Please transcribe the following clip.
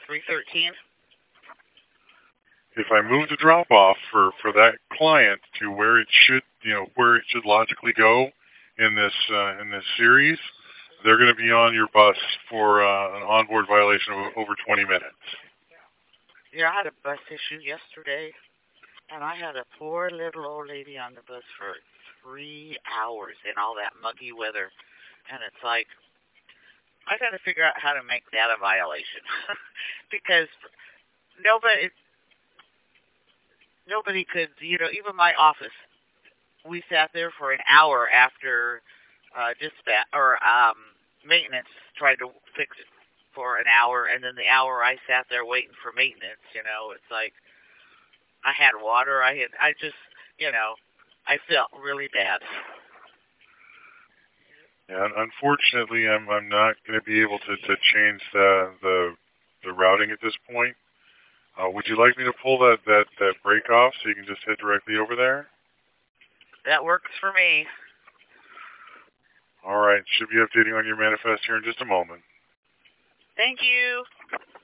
313. If I move the drop off for that client to where it should, where it should logically go in this series, they're going to be on your bus for an onboard violation of over 20 minutes. Yeah, I had a bus issue yesterday, and I had a poor little old lady on the bus for 3 hours in all that muggy weather. And it's like, I got to figure out how to make that a violation. Because nobody, nobody could, even my office, we sat there for an hour after dispatch or maintenance tried to fix it for an hour, and then the hour I sat there waiting for maintenance. It's like I had water. I just, you know, I felt really bad. And unfortunately, I'm not going to be able to change the routing at this point. Would you like me to pull that break off so you can just head directly over there? That works for me. All right. Should be updating on your manifest here in just a moment. Thank you.